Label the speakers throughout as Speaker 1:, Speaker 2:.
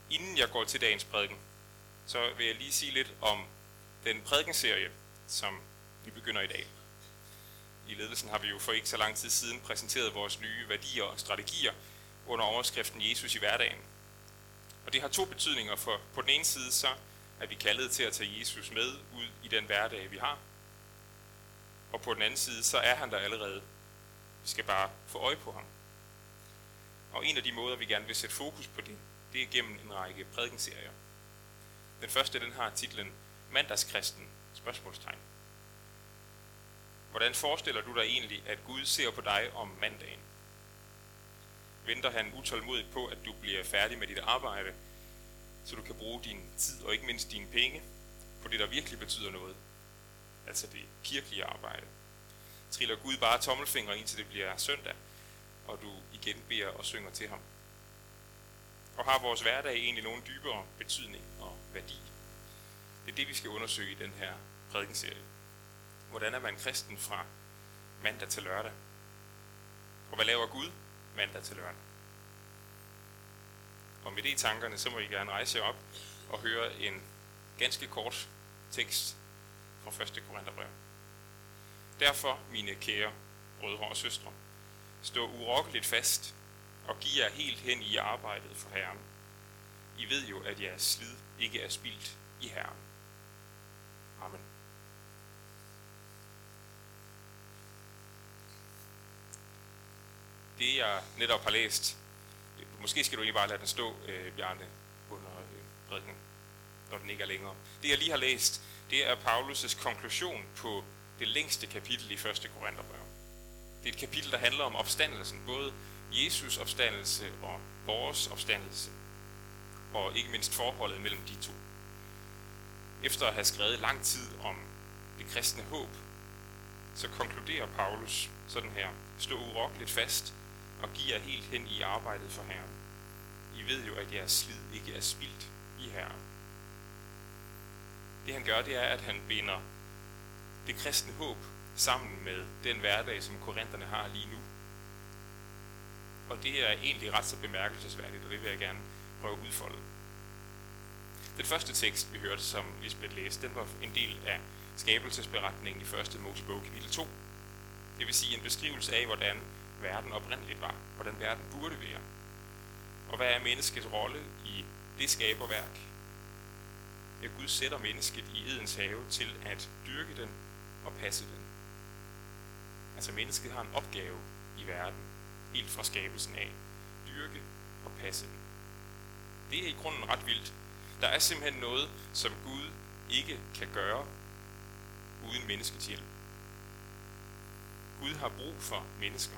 Speaker 1: Inden jeg går til dagens prædiken, så vil jeg lige sige lidt om den prædikenserie, som vi begynder i dag. I ledelsen har vi jo for ikke så lang tid siden præsenteret vores nye værdier og strategier under overskriften Jesus i hverdagen. Og det har to betydninger, for på den ene side så er vi kaldet til at tage Jesus med ud i den hverdag, vi har. Og på den anden side, så er han der allerede. Vi skal bare få øje på ham. Og en af de måder, vi gerne vil sætte fokus på det, det er gennem en række prædikenserier. Den første, den har titlen Mandagskristen? Spørgsmålstegn. Hvordan forestiller du dig egentlig, at Gud ser på dig om mandagen? Venter han utålmodigt på, at du bliver færdig med dit arbejde, så du kan bruge din tid og ikke mindst dine penge på det, der virkelig betyder noget? Altså det kirkelige arbejde. Triller Gud bare tommelfinger, indtil det bliver søndag, og du igen beder og synger til ham? Og har vores hverdag egentlig nogen dybere betydning og værdi? Det er det, vi skal undersøge i den her prædikenserie. Hvordan er man kristen fra mandag til lørdag? Og hvad laver Gud mandag til lørdag? Og med det i tankerne, så må I gerne rejse jer op og høre en ganske kort tekst fra 1. Korintherbrev. Derfor, mine kære brødre og søstre, stå urokkeligt fast og giv jer helt hen i arbejdet for Herren. I ved jo, at jeres slid ikke er spildt i Herren. Amen. Det jeg netop har læst, måske skal du lige bare lade den stå, Bjarne, under prædiken, når den ikke er længere. Det jeg lige har læst, det er Paulus' konklusion på det længste kapitel i 1. Korintherbrev. Det er et kapitel, der handler om opstandelsen, både Jesus opstandelse og vores opstandelse, og ikke mindst forholdet mellem de to. Efter at have skrevet lang tid om det kristne håb, så konkluderer Paulus sådan her: stå urokkeligt fast og giv jer helt hen i arbejdet for Herren. I ved jo, at jeres slid ikke er spildt i Herren. Det han gør, det er, at han binder det kristne håb sammen med den hverdag, som korinterne har lige nu. Og det er egentlig ret så bemærkelsesværdigt, og det vil jeg gerne prøve at udfolde. Den første tekst, vi hørte, som Lisbeth læste, den var en del af skabelsesberetningen i 1. Mosebog kapitel 2. Det vil sige en beskrivelse af, hvordan verden oprindeligt var, hvordan verden burde være. Og hvad er menneskets rolle i det skaberværk? Ja, Gud sætter mennesket i Edens have til at dyrke den og passe den. Altså mennesket har en opgave i verden, helt fra skabelsen af. Dyrke og passe den. Det er i grunden ret vildt. Der er simpelthen noget, som Gud ikke kan gøre uden menneskets hjælp. Gud har brug for mennesker.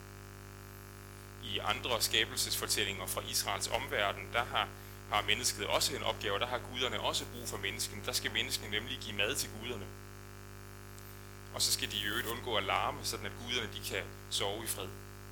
Speaker 1: I andre skabelsesfortællinger fra Israels omverden, der har mennesket også en opgave, der har guderne også brug for mennesken. Der skal mennesken nemlig give mad til guderne. Og så skal de i øvrigt undgå at larme, sådan at guderne de kan sove i fred.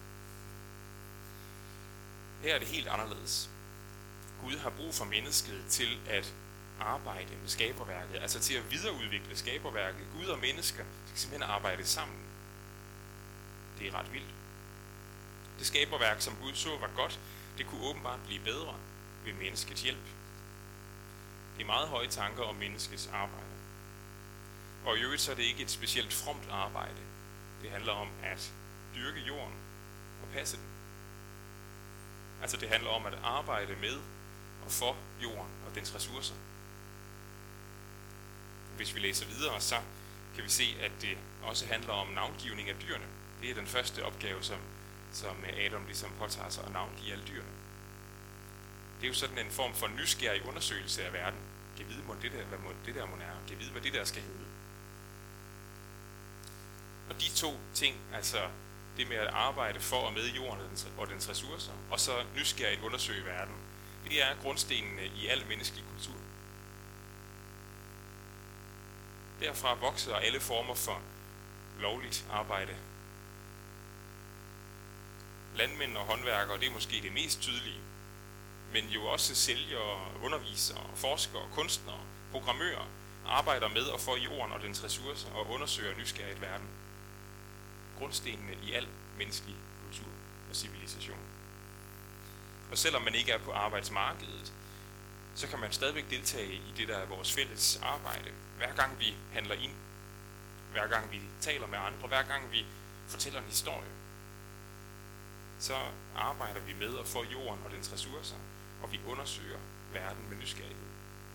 Speaker 1: Her er det helt anderledes. Gud har brug for mennesket til at arbejde med skaberværket, altså til at videreudvikle skaberværket. Gud og mennesker skal simpelthen arbejde sammen. Det er ret vildt. Det skaberværk, som Gud så var godt, det kunne åbenbart blive bedre ved menneskets hjælp. Det er meget høje tanker om menneskets arbejde. Og i øvrigt så er det ikke et specielt fromt arbejde. Det handler om at dyrke jorden og passe den. Altså det handler om at arbejde med og for jorden og dens ressourcer. Hvis vi læser videre, så kan vi se, at det også handler om navngivning af dyrene. Det er den første opgave, som Adam ligesom påtager sig at navngive alle dyrene. Det er jo sådan en form for nysgerrig undersøgelse af verden. Kan vide, hvad det der må er. Kan vide, hvad det der skal hedde. Og de to ting, altså det med at arbejde for og med jorden og dens ressourcer, og så nysgerrigt undersøge verden, det er grundstenene i al menneskelig kultur. Derfra vokser alle former for lovligt arbejde. Landmænd og håndværkere, det er måske det mest tydelige, men jo også sælgere, undervisere, forskere, kunstnere, programmører arbejder med og for jorden og dens ressourcer og undersøger nysgerrigt verden. Grundstenene i al menneskelig kultur og civilisation. Og selvom man ikke er på arbejdsmarkedet, så kan man stadigvæk deltage i det, der er vores fælles arbejde. Hver gang vi handler ind, hver gang vi taler med andre, hver gang vi fortæller en historie, så arbejder vi med at få jorden og dens ressourcer, og vi undersøger verden med nysgerrighed.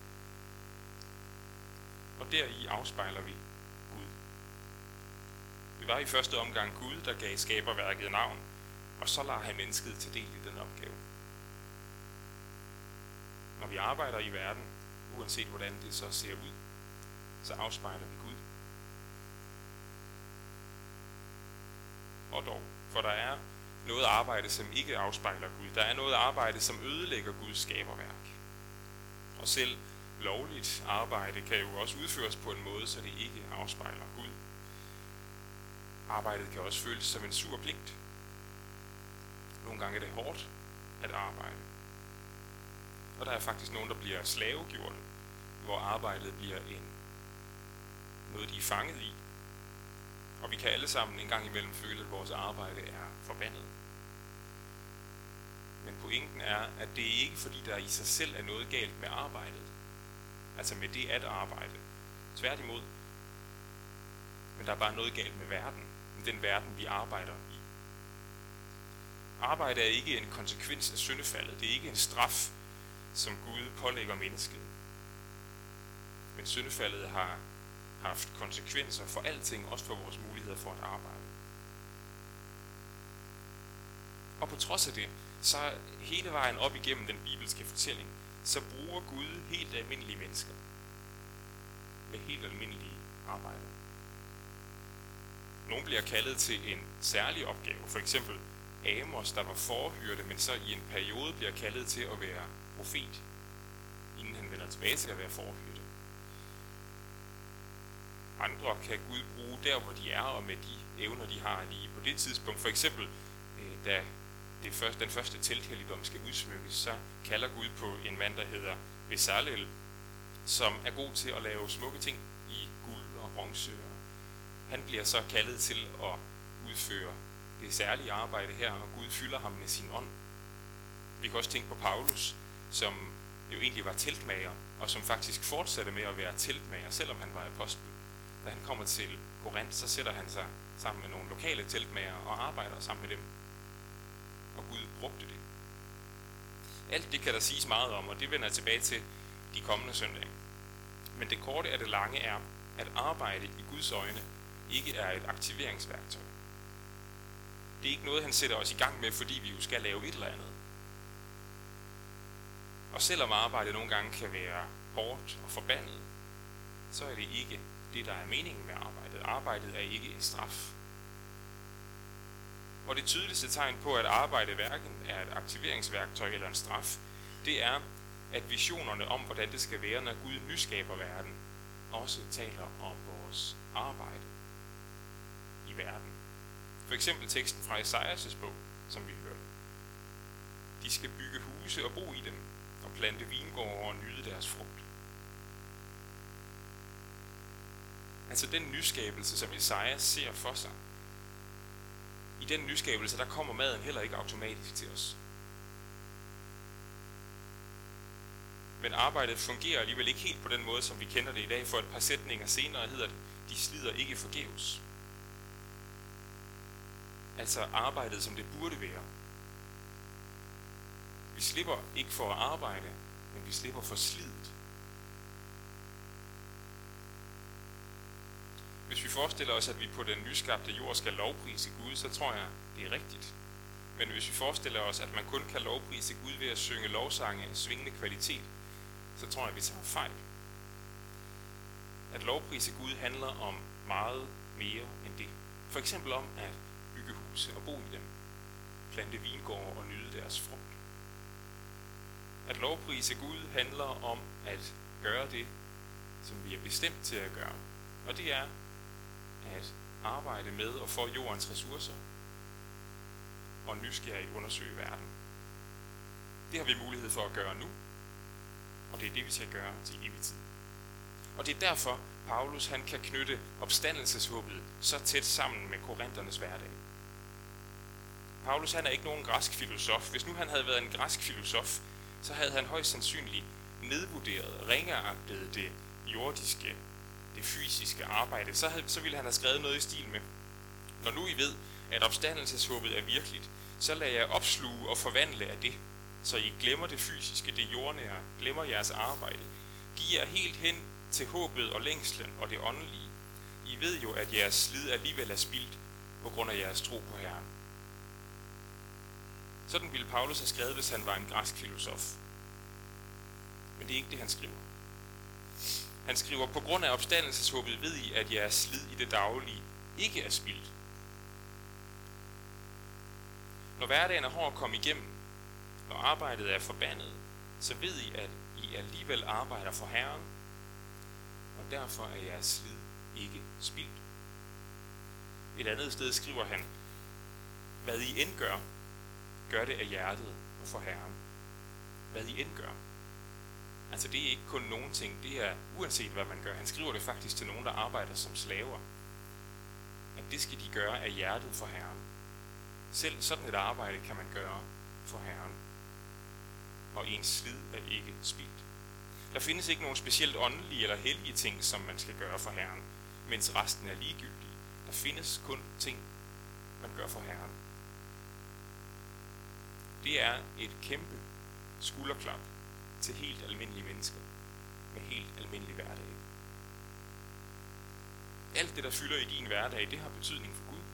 Speaker 1: Og deri afspejler vi Gud. Det var i første omgang Gud, der gav skaberværket navn, og så lader han mennesket til del i den opgave. Når vi arbejder i verden, uanset hvordan det så ser ud, så afspejler vi Gud. Og dog, for der er noget arbejde, som ikke afspejler Gud. Der er noget arbejde, som ødelægger Guds skaberværk. Og selv lovligt arbejde kan jo også udføres på en måde, så det ikke afspejler Gud. Arbejdet kan også føles som en sur pligt. Nogle gange er det hårdt at arbejde. Og der er faktisk nogen, der bliver slavegjort, hvor arbejdet bliver noget, de er fanget i. Og vi kan alle sammen en gang imellem føle, at vores arbejde er forbandet. Men pointen er, at det ikke er fordi, der i sig selv er noget galt med arbejdet. Altså med det at arbejde. Tværtimod. Men der er bare noget galt med verden. Den verden, vi arbejder i. Arbejde er ikke en konsekvens af syndefaldet. Det er ikke en straf, som Gud pålægger mennesket. Men syndefaldet har haft konsekvenser for alting, også for vores muligheder for at arbejde. Og på trods af det, så hele vejen op igennem den bibelske fortælling, så bruger Gud helt almindelige mennesker med helt almindelige arbejder. Nogle bliver kaldet til en særlig opgave, for eksempel Amos, der var forhyrte, men så i en periode bliver kaldet til at være profet, inden han vender tilbage til at være forhyrte. Andre kan Gud bruge der, hvor de er, og med de evner, de har lige på det tidspunkt. For eksempel, da den første telthelligdom skal udsmykkes, så kalder Gud på en mand, der hedder Bezalel, som er god til at lave smukke ting i guld og bronze. Han bliver så kaldet til at udføre det særlige arbejde her, og Gud fylder ham med sin ånd. Vi kan også tænke på Paulus, som jo egentlig var teltmager, og som faktisk fortsatte med at være teltmager, selvom han var apostel. Da han kommer til Korinth, så sætter han sig sammen med nogle lokale teltmager og arbejder sammen med dem. Og Gud brugte det. Alt det kan der siges meget om, og det vender jeg tilbage til de kommende søndage. Men det korte af det lange er, at arbejde i Guds øjne ikke er et aktiveringsværktøj. Det er ikke noget, han sætter os i gang med, fordi vi jo skal lave et eller andet. Og selvom arbejdet nogle gange kan være hårdt og forbandet, så er det ikke det, der er meningen med arbejdet. Arbejdet er ikke en straf. Og det tydeligste tegn på, at arbejde hverken er et aktiveringsværktøj eller en straf, det er, at visionerne om, hvordan det skal være, når Gud nyskaber verden, også taler om vores arbejde i verden. For eksempel teksten fra Esajas' bog, som vi hørte. De skal bygge huse og bo i dem, og plante vingårde og nyde deres frugt. Altså den nyskabelse, som Esajas ser for sig. I den nyskabelse, der kommer maden heller ikke automatisk til os. Men arbejdet fungerer alligevel ikke helt på den måde, som vi kender det i dag. For et par sætninger senere hedder det, de slider ikke forgæves. Altså arbejdet, som det burde være. Vi slipper ikke for at arbejde, men vi slipper for slidet. Hvis vi forestiller os, at vi på den nyskabte jord skal lovprise Gud, så tror jeg, det er rigtigt. Men hvis vi forestiller os, at man kun kan lovprise Gud ved at synge lovsange af svingende kvalitet, så tror jeg, vi tager fejl. At lovprise Gud handler om meget mere end det. For eksempel om at bygge huse og bo i dem, plante vingårde og nyde deres frugt. At lovprise Gud handler om at gøre det, som vi er bestemt til at gøre. Og det er at arbejde med og få jordens ressourcer og nysgerrigt undersøge verden. Det har vi mulighed for at gøre nu, og det er det, vi skal gøre til evig tid. Og det er derfor, Paulus han kan knytte opstandelseshåbet så tæt sammen med korinternes hverdag. Paulus han er ikke nogen græsk filosof. Hvis nu han havde været en græsk filosof, så havde han højst sandsynligt nedvurderede, ringeagtede det jordiske, det fysiske arbejde, så ville han have skrevet noget i stil med: når nu I ved, at opstandelseshåbet er virkeligt, så lad jer opsluge og forvandle af det, så I glemmer det fysiske, det jordnære, glemmer jeres arbejde. Giv jer helt hen til håbet og længslen og det åndelige. I ved jo, at jeres slid alligevel er spildt på grund af jeres tro på Herren. Sådan ville Paulus have skrevet, hvis han var en græsk filosof. Men det er ikke det, han skriver. Han skriver: på grund af opstandelseshåbet ved I, at jeres slid i det daglige ikke er spildt. Når hverdagen er hård at komme igennem, når arbejdet er forbandet, så ved I, at I alligevel arbejder for Herren, og derfor er jeres slid ikke spildt. Et andet sted skriver han: hvad I end gør, gør det af hjertet og for Herren. Hvad I end gør. Altså det er ikke kun nogen ting, det er uanset hvad man gør. Han skriver det faktisk til nogen, der arbejder som slaver. At det skal de gøre af hjertet for Herren. Selv sådan et arbejde kan man gøre for Herren. Og ens slid er ikke spildt. Der findes ikke nogen specielt åndelige eller hellige ting, som man skal gøre for Herren, mens resten er ligegyldige. Der findes kun ting, man gør for Herren. Det er et kæmpe skulderklap til helt almindelige mennesker med helt almindelig hverdag. Alt det, der fylder i din hverdag, det har betydning for Gud.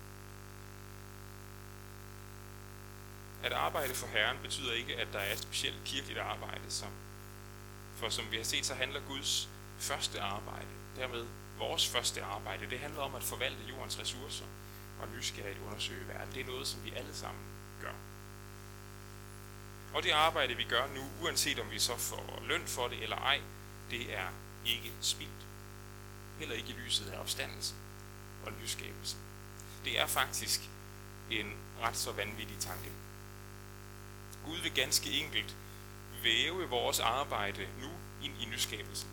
Speaker 1: At arbejde for Herren betyder ikke, at der er et specielt kirkeligt arbejde. For som vi har set, så handler Guds første arbejde, dermed vores første arbejde, det handler om at forvalte jordens ressourcer og nysgerrigt undersøge verden. Det er noget, som vi alle sammen gør. Og det arbejde, vi gør nu, uanset om vi så får løn for det eller ej, det er ikke spildt. Heller ikke i lyset af opstandelsen og nyskabelsen. Det er faktisk en ret så vanvittig tanke. Gud vil ganske enkelt væve vores arbejde nu ind i nyskabelsen.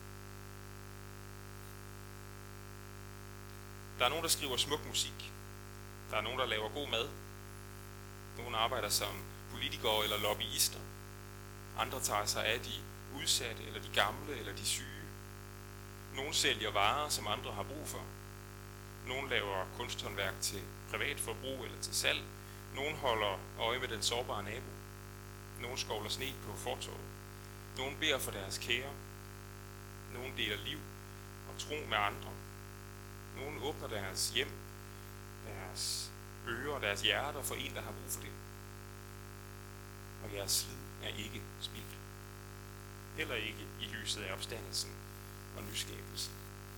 Speaker 1: Der er nogen, der skriver smuk musik. Der er nogen, der laver god mad. Nogle arbejder som politikere eller lobbyister. Andre tager sig af de udsatte, eller de gamle, eller de syge. Nogle sælger varer, som andre har brug for. Nogle laver kunsthåndværk til privat forbrug eller til salg. Nogle holder øje med den sårbare nabo. Nogle skovler sne på fortovet. Nogle beder for deres kære. Nogle deler liv og tro med andre. Nogle åbner deres hjem, deres ører og deres hjerter for en, der har brug for det. Og jeres slid er ikke spildt. Heller ikke i lyset af opstandelsen og nyskabelsen.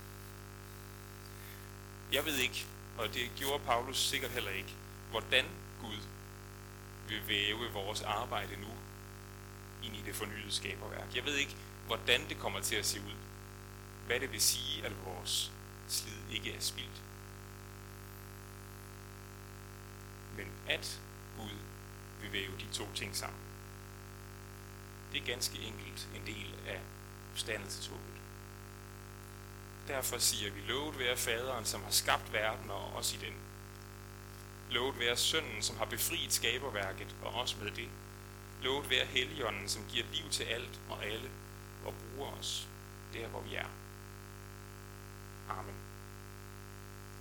Speaker 1: Jeg ved ikke, og det gjorde Paulus sikkert heller ikke, hvordan Gud vil væve vores arbejde nu ind i det fornyede skaberværk. Jeg ved ikke, hvordan det kommer til at se ud. Hvad det vil sige, at vores slid ikke er spildt. Men at Gud vil væve de to ting sammen. Det er ganske enkelt en del af opstandelseshåbet. Derfor siger vi: lovet være faderen, som har skabt verden og os i den. Lovet være sønnen, som har befriet skaberværket og os med det. Lovet være Helligånden, som giver liv til alt og alle og bruger os der, hvor vi er. Amen.